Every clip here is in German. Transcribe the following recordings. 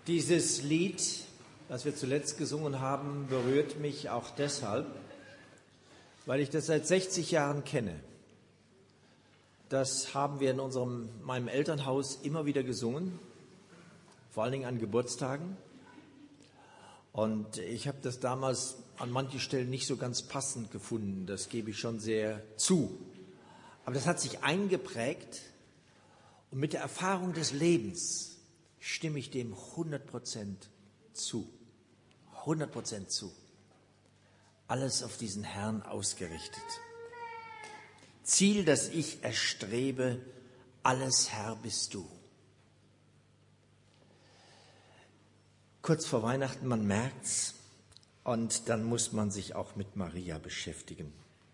Dieses Lied, das wir zuletzt gesungen haben, berührt mich auch deshalb, weil ich das seit 60 Jahren kenne. Das haben wir in meinem Elternhaus immer wieder gesungen, vor allen Dingen an Geburtstagen. Und ich habe das damals an manchen Stellen nicht so ganz passend gefunden, das gebe ich schon sehr zu. Aber das hat sich eingeprägt und mit der Erfahrung des Lebens stimme ich dem 100% zu. 100% zu. Alles auf diesen Herrn ausgerichtet. Ziel, das ich erstrebe, alles Herr bist du. Kurz vor Weihnachten, man merkt's, und dann muss man sich auch mit Maria beschäftigen.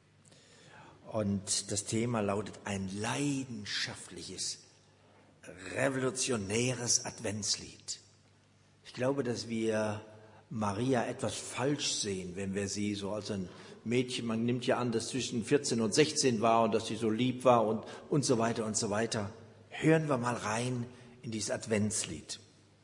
Und das Thema lautet ein leidenschaftliches, revolutionäres Adventslied. Ich glaube, dass wir Maria etwas falsch sehen, wenn wir sie so als ein Mädchen, man nimmt ja an, dass zwischen 14 und 16 war und dass sie so lieb war und so weiter und so weiter. Hören wir mal rein in dieses Adventslied.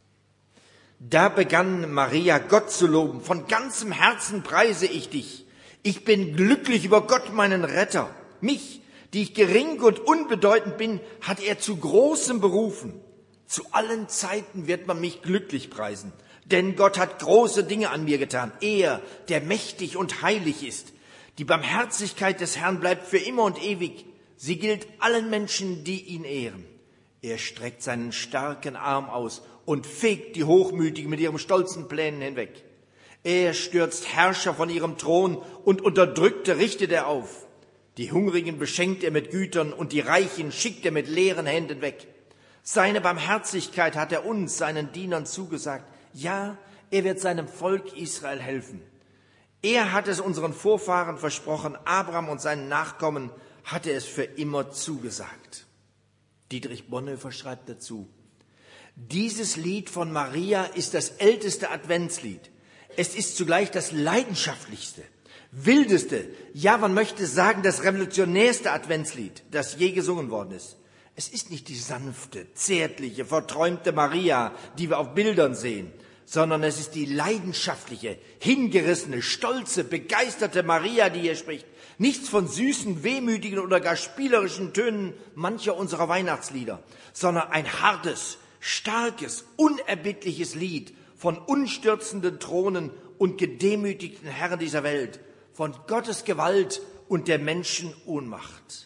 Da begann Maria, Gott zu loben. Von ganzem Herzen preise ich dich. Ich bin glücklich über Gott, meinen Retter. Mich, die ich gering und unbedeutend bin, hat er zu Großem berufen. Zu allen Zeiten wird man mich glücklich preisen. Denn Gott hat große Dinge an mir getan. Er, der mächtig und heilig ist. Die Barmherzigkeit des Herrn bleibt für immer und ewig. Sie gilt allen Menschen, die ihn ehren. Er streckt seinen starken Arm aus und fegt die Hochmütigen mit ihren stolzen Plänen hinweg. Er stürzt Herrscher von ihrem Thron und Unterdrückte richtet er auf. Die Hungrigen beschenkt er mit Gütern und die Reichen schickt er mit leeren Händen weg. Seine Barmherzigkeit hat er uns, seinen Dienern, zugesagt. Ja, er wird seinem Volk Israel helfen. Er hat es unseren Vorfahren versprochen, Abraham und seinen Nachkommen hat er es für immer zugesagt. Dietrich Bonhoeffer schreibt dazu: Dieses Lied von Maria ist das älteste Adventslied. Es ist zugleich das leidenschaftlichste, wildeste, ja, man möchte sagen, das revolutionärste Adventslied, das je gesungen worden ist. Es ist nicht die sanfte, zärtliche, verträumte Maria, die wir auf Bildern sehen, sondern es ist die leidenschaftliche, hingerissene, stolze, begeisterte Maria, die hier spricht. Nichts von süßen, wehmütigen oder gar spielerischen Tönen mancher unserer Weihnachtslieder, sondern ein hartes, starkes, unerbittliches Lied von unstürzenden Thronen und gedemütigten Herren dieser Welt, von Gottes Gewalt und der Menschen Ohnmacht.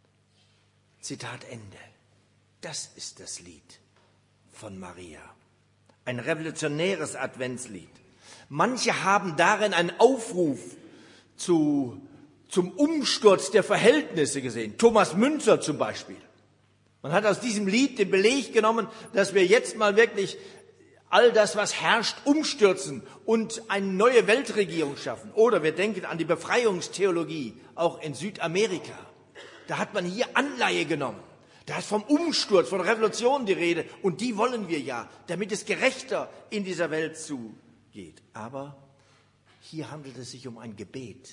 Zitat Ende. Das ist das Lied von Maria. Ein revolutionäres Adventslied. Manche haben darin einen Aufruf zum Umsturz der Verhältnisse gesehen. Thomas Müntzer zum Beispiel. Man hat aus diesem Lied den Beleg genommen, dass wir jetzt mal wirklich all das, was herrscht, umstürzen und eine neue Weltregierung schaffen. Oder wir denken an die Befreiungstheologie, auch in Südamerika. Da hat man hier Anleihe genommen. Da ist vom Umsturz, von Revolution die Rede. Und die wollen wir ja, damit es gerechter in dieser Welt zugeht. Aber hier handelt es sich um ein Gebet.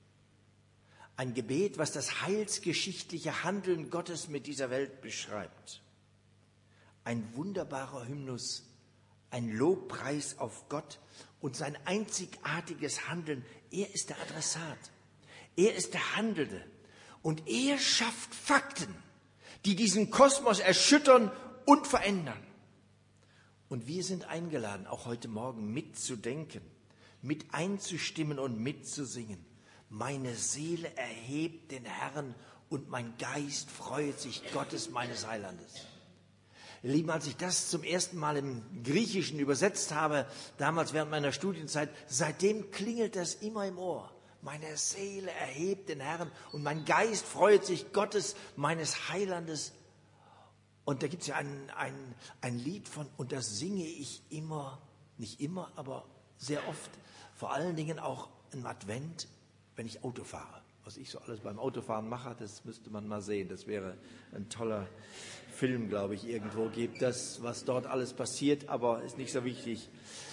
Ein Gebet, was das heilsgeschichtliche Handeln Gottes mit dieser Welt beschreibt. Ein wunderbarer Hymnus, ein Lobpreis auf Gott und sein einzigartiges Handeln. Er ist der Adressat. Er ist der Handelnde. Und er schafft Fakten, die diesen Kosmos erschüttern und verändern. Und wir sind eingeladen, auch heute Morgen mitzudenken, mit einzustimmen und mitzusingen. Meine Seele erhebt den Herrn und mein Geist freut sich Gottes, meines Heilandes. Ihr Lieben, als ich das zum ersten Mal im Griechischen übersetzt habe, damals während meiner Studienzeit, seitdem klingelt das immer im Ohr. Meine Seele erhebt den Herrn und mein Geist freut sich Gottes, meines Heilandes. Und da gibt es ja ein Lied von, und das singe ich immer, nicht immer, aber sehr oft, vor allen Dingen auch im Advent, wenn ich Auto fahre. Was ich so alles beim Autofahren mache, das müsste man mal sehen. Das wäre ein toller Film, glaube ich, irgendwo gibt das, was dort alles passiert, aber ist nicht so wichtig.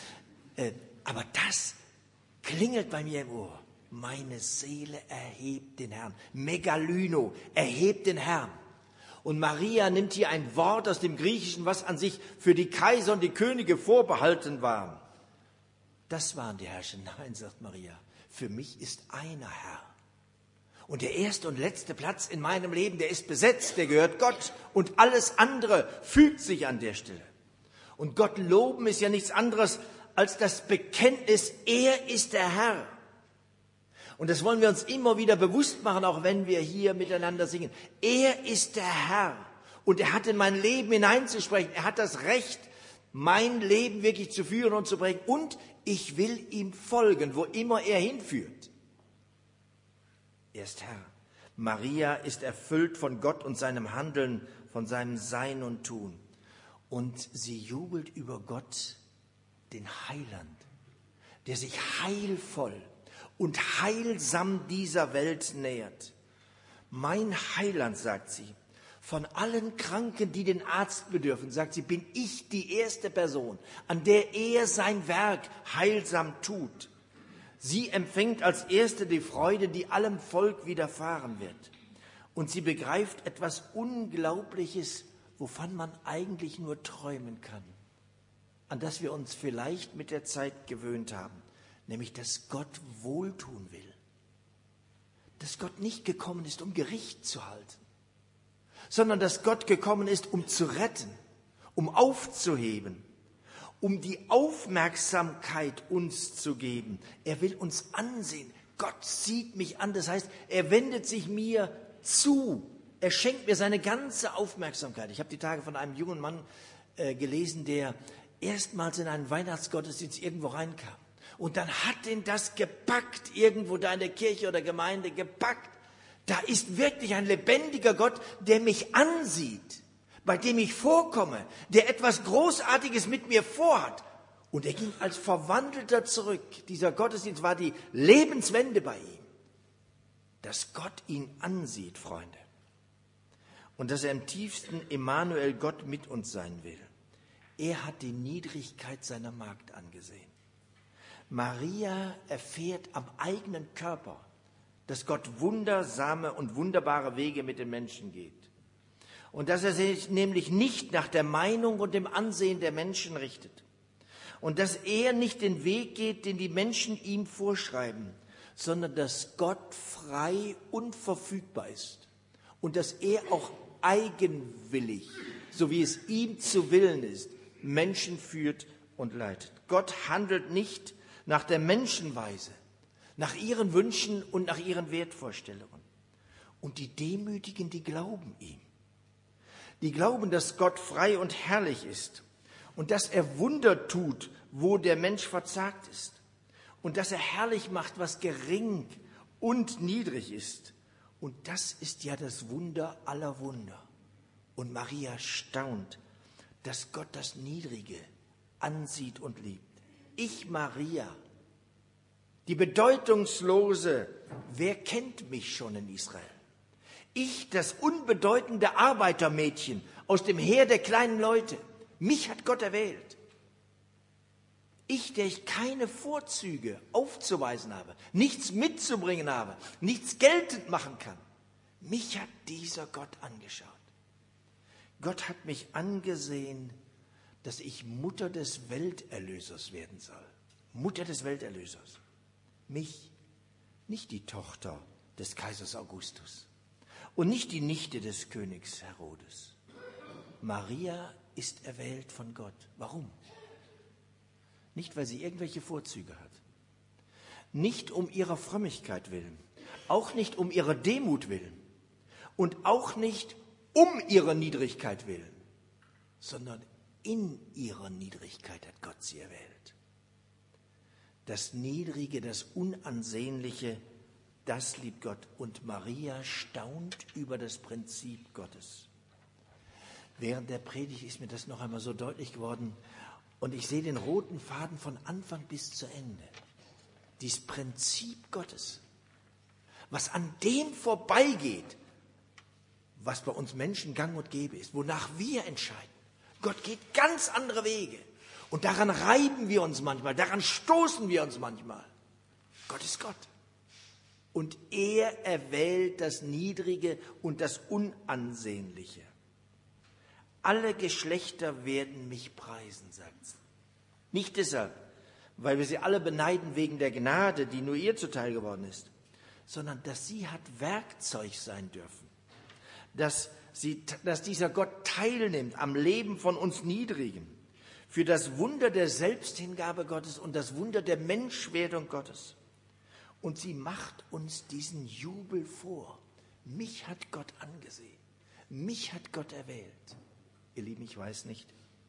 Aber das klingelt bei mir im Ohr. Meine Seele erhebt den Herrn. Megalyno, erhebt den Herrn. Und Maria nimmt hier ein Wort aus dem Griechischen, was an sich für die Kaiser und die Könige vorbehalten war. Das waren die Herrscher. Nein, sagt Maria, für mich ist einer Herr. Und der erste und letzte Platz in meinem Leben, der ist besetzt, der gehört Gott. Und alles andere fügt sich an der Stelle. Und Gott loben ist ja nichts anderes als das Bekenntnis, er ist der Herr. Und das wollen wir uns immer wieder bewusst machen, auch wenn wir hier miteinander singen. Er ist der Herr. Und er hat in mein Leben hineinzusprechen. Er hat das Recht, mein Leben wirklich zu führen und zu prägen. Und ich will ihm folgen, wo immer er hinführt. Er ist Herr. Maria ist erfüllt von Gott und seinem Handeln, von seinem Sein und Tun. Und sie jubelt über Gott, den Heiland, der sich heilvoll und heilsam dieser Welt nähert. Mein Heiland, sagt sie, von allen Kranken, die den Arzt bedürfen, sagt sie, bin ich die erste Person, an der er sein Werk heilsam tut. Sie empfängt als Erste die Freude, die allem Volk widerfahren wird. Und sie begreift etwas Unglaubliches, wovon man eigentlich nur träumen kann, an das wir uns vielleicht mit der Zeit gewöhnt haben, nämlich, dass Gott wohltun will. Dass Gott nicht gekommen ist, um Gericht zu halten, sondern dass Gott gekommen ist, um zu retten, um aufzuheben, um die Aufmerksamkeit uns zu geben. Er will uns ansehen. Gott sieht mich an. Das heißt, er wendet sich mir zu. Er schenkt mir seine ganze Aufmerksamkeit. Ich habe die Tage von einem jungen Mann gelesen, der erstmals in einen Weihnachtsgottesdienst irgendwo reinkam. Und dann hat ihn das gepackt, irgendwo da in der Kirche oder Gemeinde gepackt. Da ist wirklich ein lebendiger Gott, der mich ansieht, bei dem ich vorkomme, der etwas Großartiges mit mir vorhat. Und er ging als Verwandelter zurück. Dieser Gottesdienst war die Lebenswende bei ihm. Dass Gott ihn ansieht, Freunde. Und dass er im tiefsten Emmanuel Gott mit uns sein will. Er hat die Niedrigkeit seiner Magd angesehen. Maria erfährt am eigenen Körper, dass Gott wundersame und wunderbare Wege mit den Menschen geht. Und dass er sich nämlich nicht nach der Meinung und dem Ansehen der Menschen richtet. Und dass er nicht den Weg geht, den die Menschen ihm vorschreiben, sondern dass Gott frei und verfügbar ist. Und dass er auch eigenwillig, so wie es ihm zu Willen ist, Menschen führt und leitet. Gott handelt nicht nach der Menschenweise, nach ihren Wünschen und nach ihren Wertvorstellungen. Und die Demütigen, die glauben ihm. Die glauben, dass Gott frei und herrlich ist und dass er Wunder tut, wo der Mensch verzagt ist. Und dass er herrlich macht, was gering und niedrig ist. Und das ist ja das Wunder aller Wunder. Und Maria staunt, dass Gott das Niedrige ansieht und liebt. Ich, Maria, die Bedeutungslose, wer kennt mich schon in Israel? Ich, das unbedeutende Arbeitermädchen aus dem Heer der kleinen Leute. Mich hat Gott erwählt. Ich, der ich keine Vorzüge aufzuweisen habe, nichts mitzubringen habe, nichts geltend machen kann. Mich hat dieser Gott angeschaut. Gott hat mich angesehen, dass ich Mutter des Welterlösers werden soll. Mutter des Welterlösers. Mich, nicht die Tochter des Kaisers Augustus und nicht die Nichte des Königs Herodes. Maria ist erwählt von Gott. Warum? Nicht, weil sie irgendwelche Vorzüge hat. Nicht um ihrer Frömmigkeit willen. Auch nicht um ihrer Demut willen. Und auch nicht um ihrer Niedrigkeit willen. Sondern in ihrer Niedrigkeit hat Gott sie erwählt. Das Niedrige, das Unansehnliche, das liebt Gott. Und Maria staunt über das Prinzip Gottes. Während der Predigt ist mir das noch einmal so deutlich geworden. Und ich sehe den roten Faden von Anfang bis zu Ende. Dieses Prinzip Gottes, was an dem vorbeigeht, was bei uns Menschen gang und gäbe ist, wonach wir entscheiden. Gott geht ganz andere Wege. Und daran reiben wir uns manchmal, daran stoßen wir uns manchmal. Gott ist Gott. Und er erwählt das Niedrige und das Unansehnliche. Alle Geschlechter werden mich preisen, sagt sie. Nicht deshalb, weil wir sie alle beneiden wegen der Gnade, die nur ihr zuteil geworden ist, sondern dass sie hat Werkzeug sein dürfen. Dass dieser Gott teilnimmt am Leben von uns Niedrigen, für das Wunder der Selbsthingabe Gottes und das Wunder der Menschwerdung Gottes. Und sie macht uns diesen Jubel vor. Mich hat Gott angesehen. Mich hat Gott erwählt. Ihr Lieben, ich weiß nicht,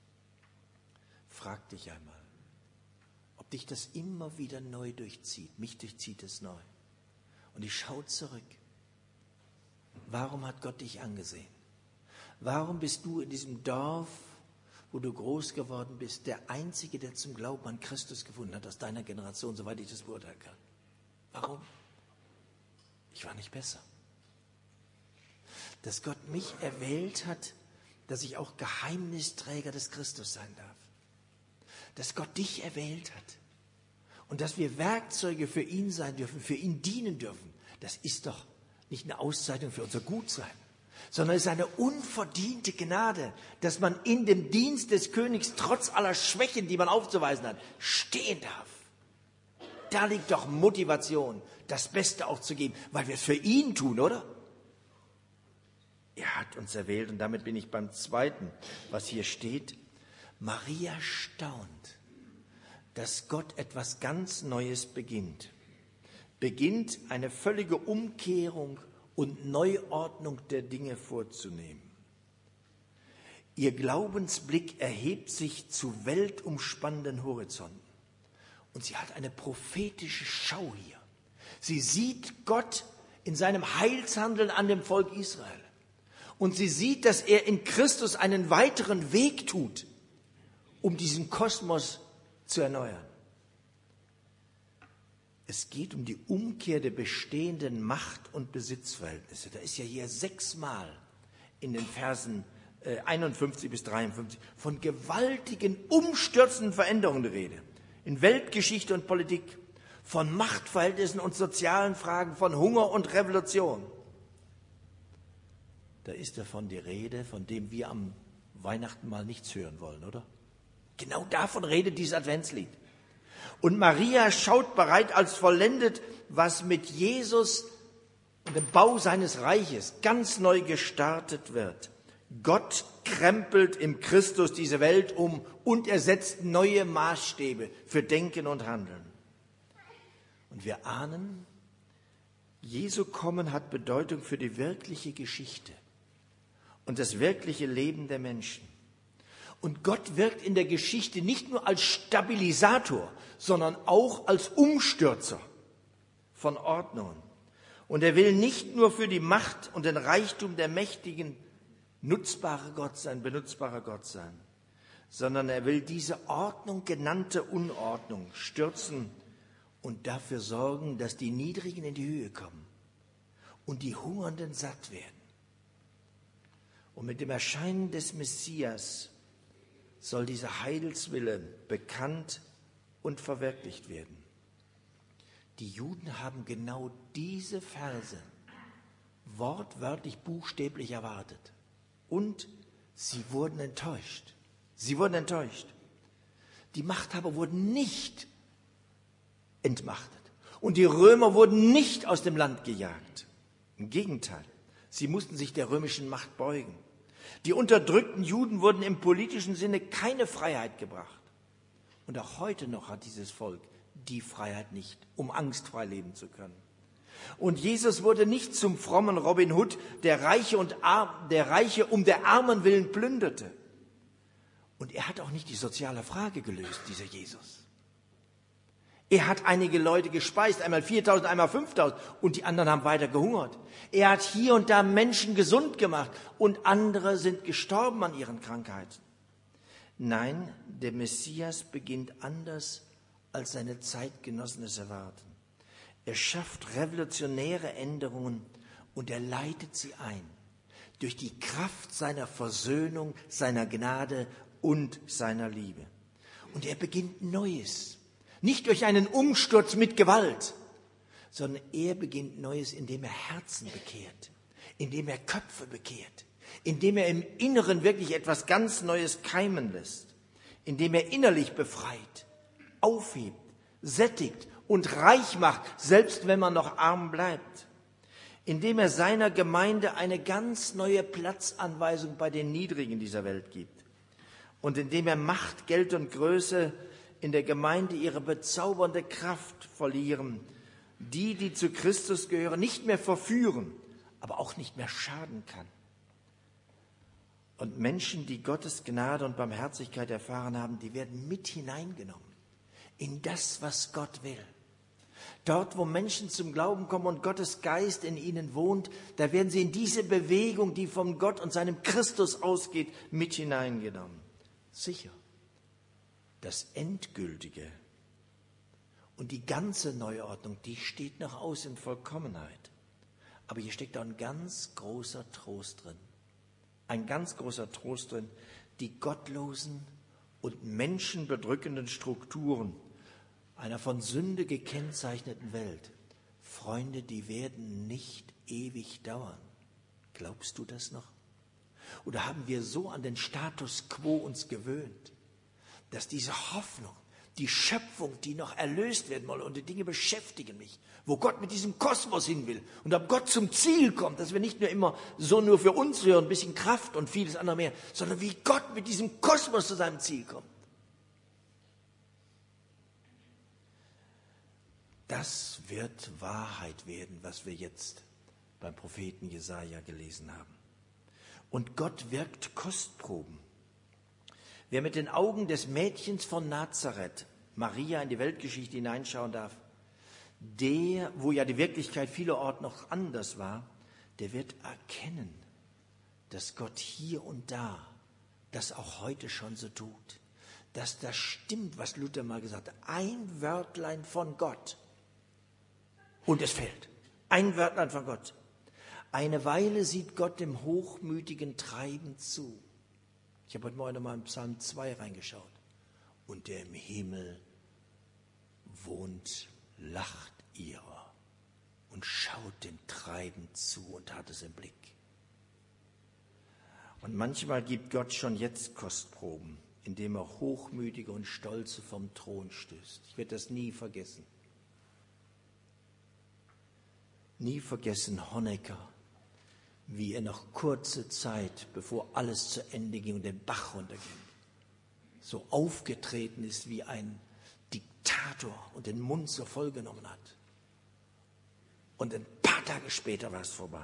frag dich einmal, ob dich das immer wieder neu durchzieht. Mich durchzieht es neu. Und ich schaue zurück. Warum hat Gott dich angesehen? Warum bist du in diesem Dorf, wo du groß geworden bist, der Einzige, der zum Glauben an Christus gefunden hat, aus deiner Generation, soweit ich das beurteilen kann? Warum? Ich war nicht besser. Dass Gott mich erwählt hat, dass ich auch Geheimnisträger des Christus sein darf. Dass Gott dich erwählt hat. Und dass wir Werkzeuge für ihn sein dürfen, für ihn dienen dürfen. Das ist doch nicht eine Auszeichnung für unser Gutsein, sondern es ist eine unverdiente Gnade, dass man in dem Dienst des Königs trotz aller Schwächen, die man aufzuweisen hat, stehen darf. Da liegt doch Motivation, das Beste auch zu geben, weil wir es für ihn tun, oder? Er hat uns erwählt und damit bin ich beim Zweiten, was hier steht. Maria staunt, dass Gott etwas ganz Neues beginnt. Beginnt eine völlige Umkehrung und Neuordnung der Dinge vorzunehmen. Ihr Glaubensblick erhebt sich zu weltumspannenden Horizonten. Und sie hat eine prophetische Schau hier. Sie sieht Gott in seinem Heilshandeln an dem Volk Israel. Und sie sieht, dass er in Christus einen weiteren Weg tut, um diesen Kosmos zu erneuern. Es geht um die Umkehr der bestehenden Macht- und Besitzverhältnisse. Da ist ja hier 6-mal in den Versen 51 bis 53 von gewaltigen, umstürzenden Veränderungen die Rede. In Weltgeschichte und Politik, von Machtverhältnissen und sozialen Fragen, von Hunger und Revolution. Da ist davon die Rede, von dem wir am Weihnachten mal nichts hören wollen, oder? Genau davon redet dieses Adventslied. Und Maria schaut bereit als vollendet, was mit Jesus und dem Bau seines Reiches ganz neu gestartet wird. Gott krempelt im Christus diese Welt um und er setzt neue Maßstäbe für Denken und Handeln. Und wir ahnen, Jesu Kommen hat Bedeutung für die wirkliche Geschichte und das wirkliche Leben der Menschen. Und Gott wirkt in der Geschichte nicht nur als Stabilisator, sondern auch als Umstürzer von Ordnungen. Und er will nicht nur für die Macht und den Reichtum der Mächtigen benutzbarer Gott sein, sondern er will diese Ordnung genannte Unordnung stürzen und dafür sorgen, dass die Niedrigen in die Höhe kommen und die Hungernden satt werden. Und mit dem Erscheinen des Messias soll dieser Heilswille bekannt und verwirklicht werden. Die Juden haben genau diese Verse wortwörtlich, buchstäblich erwartet. Und sie wurden enttäuscht. Sie wurden enttäuscht. Die Machthaber wurden nicht entmachtet. Und die Römer wurden nicht aus dem Land gejagt. Im Gegenteil, sie mussten sich der römischen Macht beugen. Die unterdrückten Juden wurden im politischen Sinne keine Freiheit gebracht. Und auch heute noch hat dieses Volk die Freiheit nicht, um angstfrei leben zu können. Und Jesus wurde nicht zum frommen Robin Hood, der Reiche um der Armen willen plünderte. Und er hat auch nicht die soziale Frage gelöst, dieser Jesus. Er hat einige Leute gespeist, einmal 4.000, einmal 5.000 und die anderen haben weiter gehungert. Er hat hier und da Menschen gesund gemacht und andere sind gestorben an ihren Krankheiten. Nein, der Messias beginnt anders, als seine Zeitgenossen es erwarten. Er schafft revolutionäre Änderungen und er leitet sie ein durch die Kraft seiner Versöhnung, seiner Gnade und seiner Liebe. Und er beginnt Neues. Nicht durch einen Umsturz mit Gewalt, sondern er beginnt Neues, indem er Herzen bekehrt, indem er Köpfe bekehrt, indem er im Inneren wirklich etwas ganz Neues keimen lässt, indem er innerlich befreit, aufhebt, sättigt und reich macht, selbst wenn man noch arm bleibt, indem er seiner Gemeinde eine ganz neue Platzanweisung bei den Niedrigen dieser Welt gibt und indem er Macht, Geld und Größe in der Gemeinde ihre bezaubernde Kraft verlieren, die zu Christus gehören, nicht mehr verführen, aber auch nicht mehr schaden kann. Und Menschen, die Gottes Gnade und Barmherzigkeit erfahren haben, die werden mit hineingenommen in das, was Gott will. Dort, wo Menschen zum Glauben kommen und Gottes Geist in ihnen wohnt, da werden sie in diese Bewegung, die von Gott und seinem Christus ausgeht, mit hineingenommen. Sicher, das Endgültige und die ganze Neuordnung, die steht noch aus in Vollkommenheit. Aber hier steckt auch ein ganz großer Trost drin. Ein ganz großer Trost drin, die gottlosen und menschenbedrückenden Strukturen einer von Sünde gekennzeichneten Welt, Freunde, die werden nicht ewig dauern. Glaubst du das noch? Oder haben wir so an den Status quo uns gewöhnt, dass diese Hoffnung, die Schöpfung, die noch erlöst werden soll und die Dinge beschäftigen mich, wo Gott mit diesem Kosmos hin will und ob Gott zum Ziel kommt, dass wir nicht nur immer so nur für uns hören, ein bisschen Kraft und vieles andere mehr, sondern wie Gott mit diesem Kosmos zu seinem Ziel kommt. Das wird Wahrheit werden, was wir jetzt beim Propheten Jesaja gelesen haben. Und Gott wirkt Kostproben. Wer mit den Augen des Mädchens von Nazareth, Maria, in die Weltgeschichte hineinschauen darf, der, wo ja die Wirklichkeit vielerorts noch anders war, der wird erkennen, dass Gott hier und da das auch heute schon so tut. Dass das stimmt, was Luther mal gesagt hat. Ein Wörtlein von Gott. Und es fällt. Ein Wörtlein von Gott. Eine Weile sieht Gott dem hochmütigen Treiben zu. Ich habe heute Morgen nochmal in Psalm 2 reingeschaut. Und der im Himmel wohnt, lacht ihrer und schaut dem Treiben zu und hat es im Blick. Und manchmal gibt Gott schon jetzt Kostproben, indem er Hochmütige und Stolze vom Thron stößt. Ich werde das nie vergessen. Nie vergessen Honecker, wie er noch kurze Zeit, bevor alles zu Ende ging und den Bach runterging, so aufgetreten ist wie ein Diktator und den Mund so voll genommen hat. Und ein paar Tage später war es vorbei.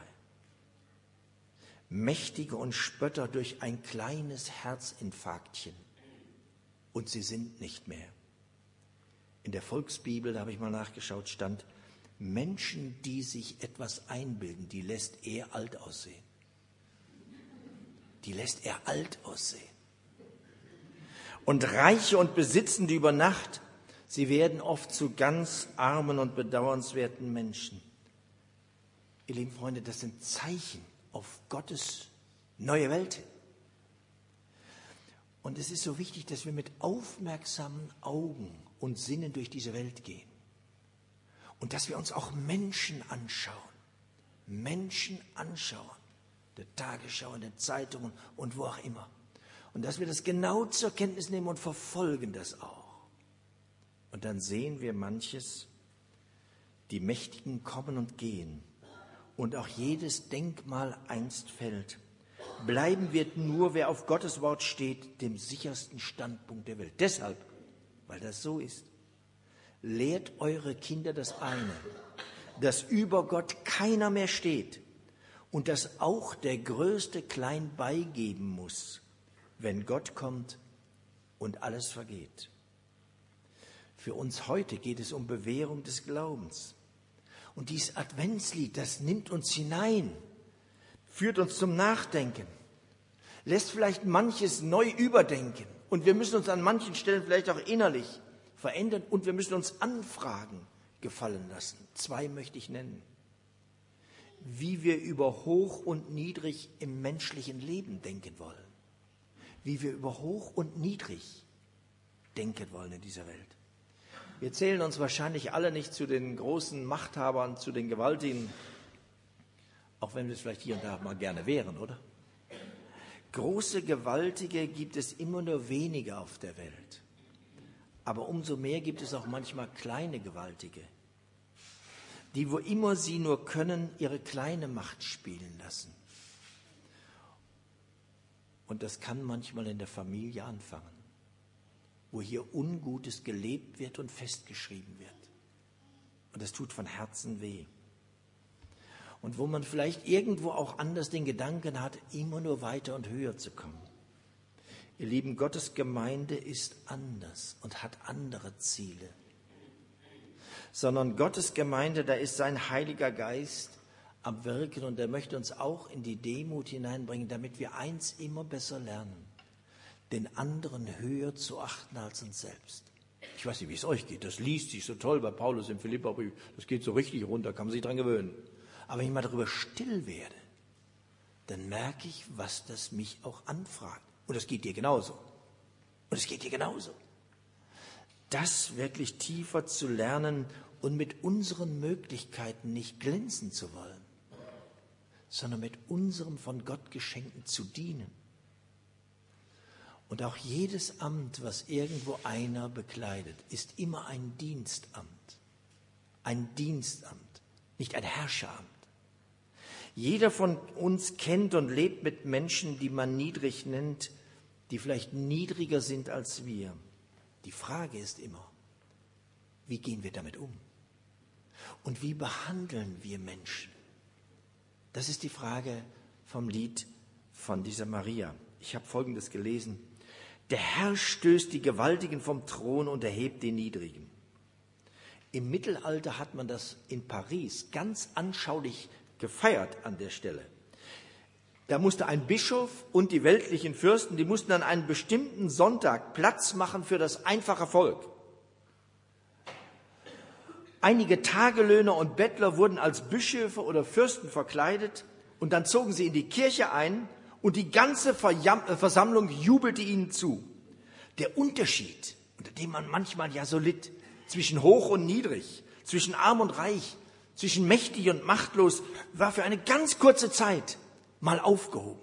Mächtige und Spötter durch ein kleines Herzinfarktchen. Und sie sind nicht mehr. In der Volksbibel, da habe ich mal nachgeschaut, stand, Menschen, die sich etwas einbilden, die lässt er alt aussehen. Die lässt er alt aussehen. Und Reiche und Besitzende über Nacht, sie werden oft zu ganz armen und bedauernswerten Menschen. Ihr lieben Freunde, das sind Zeichen auf Gottes neue Welt hin. Und es ist so wichtig, dass wir mit aufmerksamen Augen und Sinnen durch diese Welt gehen. Und dass wir uns auch Menschen anschauen. Menschen anschauen. Der Tagesschau, in den Zeitungen und wo auch immer. Und dass wir das genau zur Kenntnis nehmen und verfolgen das auch. Und dann sehen wir manches, die Mächtigen kommen und gehen. Und auch jedes Denkmal einst fällt. Bleiben wird nur, wer auf Gottes Wort steht, dem sichersten Standpunkt der Welt. Deshalb, weil das so ist, lehrt eure Kinder das eine, dass über Gott keiner mehr steht und dass auch der Größte klein beigeben muss, wenn Gott kommt und alles vergeht. Für uns heute geht es um Bewährung des Glaubens. Und dieses Adventslied, das nimmt uns hinein, führt uns zum Nachdenken, lässt vielleicht manches neu überdenken. Und wir müssen uns an manchen Stellen vielleicht auch innerlich verändern und wir müssen uns Anfragen gefallen lassen. 2 möchte ich nennen. Wie wir über hoch und niedrig im menschlichen Leben denken wollen. Wie wir über hoch und niedrig denken wollen in dieser Welt. Wir zählen uns wahrscheinlich alle nicht zu den großen Machthabern, zu den Gewaltigen, auch wenn wir es vielleicht hier und da mal gerne wären, oder? Große Gewaltige gibt es immer nur wenige auf der Welt. Aber umso mehr gibt es auch manchmal kleine Gewaltige, die, wo immer sie nur können, ihre kleine Macht spielen lassen. Und das kann manchmal in der Familie anfangen, wo hier Ungutes gelebt wird und festgeschrieben wird. Und das tut von Herzen weh. Und wo man vielleicht irgendwo auch anders den Gedanken hat, immer nur weiter und höher zu kommen. Ihr Lieben, Gottes Gemeinde ist anders und hat andere Ziele. Sondern Gottes Gemeinde, da ist sein Heiliger Geist am Wirken und er möchte uns auch in die Demut hineinbringen, damit wir eins immer besser lernen, den anderen höher zu achten als uns selbst. Ich weiß nicht, wie es euch geht, das liest sich so toll bei Paulus im Philipperbrief, das geht so richtig runter, kann man sich dran gewöhnen. Aber wenn ich mal darüber still werde, dann merke ich, was das mich auch anfragt. Und das geht dir genauso. Und es geht dir genauso. Das wirklich tiefer zu lernen und mit unseren Möglichkeiten nicht glänzen zu wollen, sondern mit unserem von Gott Geschenkten zu dienen. Und auch jedes Amt, was irgendwo einer bekleidet, ist immer ein Dienstamt. Ein Dienstamt, nicht ein Herrscheramt. Jeder von uns kennt und lebt mit Menschen, die man niedrig nennt, die vielleicht niedriger sind als wir. Die Frage ist immer, wie gehen wir damit um? Und wie behandeln wir Menschen? Das ist die Frage vom Lied von dieser Maria. Ich habe Folgendes gelesen. Der Herr stößt die Gewaltigen vom Thron und erhebt die Niedrigen. Im Mittelalter hat man das in Paris ganz anschaulich gefeiert an der Stelle. Da musste ein Bischof und die weltlichen Fürsten, die mussten an einem bestimmten Sonntag Platz machen für das einfache Volk. Einige Tagelöhner und Bettler wurden als Bischöfe oder Fürsten verkleidet und dann zogen sie in die Kirche ein und die ganze Versammlung jubelte ihnen zu. Der Unterschied, unter dem man manchmal ja so litt, zwischen hoch und niedrig, zwischen arm und reich, zwischen mächtig und machtlos, war für eine ganz kurze Zeit mal aufgehoben.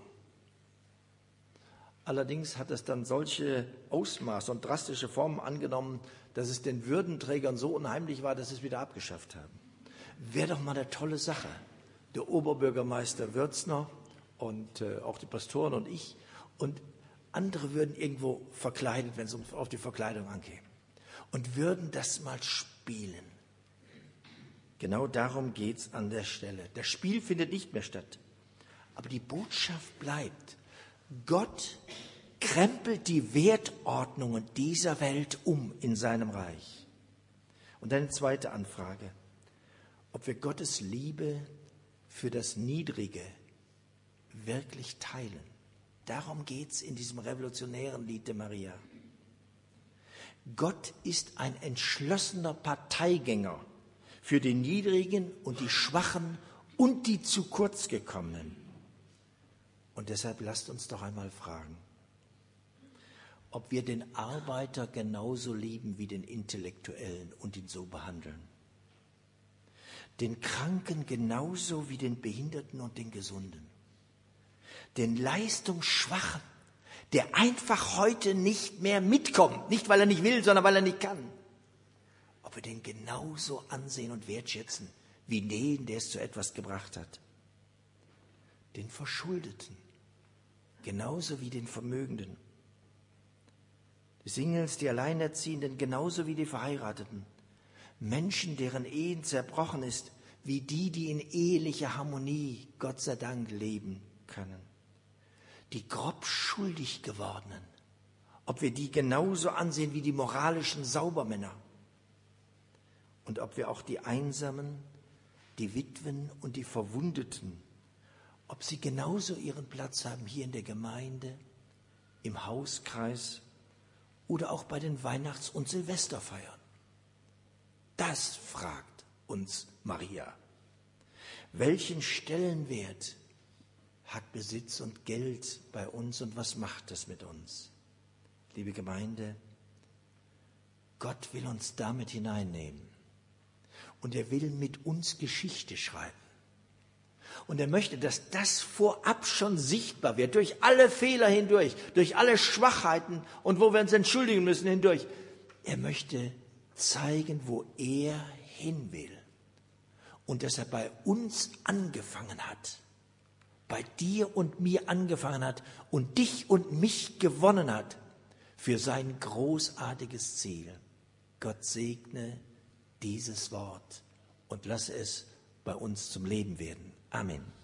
Allerdings hat es dann solche Ausmaße und drastische Formen angenommen, dass es den Würdenträgern so unheimlich war, dass sie es wieder abgeschafft haben. Wäre doch mal eine tolle Sache. Der Oberbürgermeister Würzner und auch die Pastoren und ich und andere würden irgendwo verkleidet, wenn es auf die Verkleidung angeht. Und würden das mal spielen. Genau darum geht es an der Stelle. Das Spiel findet nicht mehr statt. Aber die Botschaft bleibt. Gott krempelt die Wertordnungen dieser Welt um in seinem Reich. Und eine zweite Anfrage. Ob wir Gottes Liebe für das Niedrige wirklich teilen. Darum geht es in diesem revolutionären Lied der Maria. Gott ist ein entschlossener Parteigänger für die Niedrigen und die Schwachen und die zu kurz gekommenen. Und deshalb lasst uns doch einmal fragen, ob wir den Arbeiter genauso lieben wie den Intellektuellen und ihn so behandeln. Den Kranken genauso wie den Behinderten und den Gesunden. Den Leistungsschwachen, der einfach heute nicht mehr mitkommt. Nicht, weil er nicht will, sondern weil er nicht kann. Ob wir den genauso ansehen und wertschätzen, wie den, der es zu etwas gebracht hat. Den Verschuldeten, genauso wie den Vermögenden. Die Singles, die Alleinerziehenden, genauso wie die Verheirateten. Menschen, deren Ehen zerbrochen ist, wie die, die in ehelicher Harmonie, Gott sei Dank, leben können. Die grob schuldig gewordenen, ob wir die genauso ansehen wie die moralischen Saubermänner. Und ob wir auch die Einsamen, die Witwen und die Verwundeten, ob sie genauso ihren Platz haben hier in der Gemeinde, im Hauskreis oder auch bei den Weihnachts- und Silvesterfeiern. Das fragt uns Maria. Welchen Stellenwert hat Besitz und Geld bei uns und was macht das mit uns? Liebe Gemeinde, Gott will uns damit hineinnehmen. Und er will mit uns Geschichte schreiben. Und er möchte, dass das vorab schon sichtbar wird, durch alle Fehler hindurch, durch alle Schwachheiten und wo wir uns entschuldigen müssen hindurch. Er möchte zeigen, wo er hin will. Und dass er bei uns angefangen hat, bei dir und mir angefangen hat und dich und mich gewonnen hat für sein großartiges Ziel. Gott segne dieses Wort und lasse es bei uns zum Leben werden. Amen.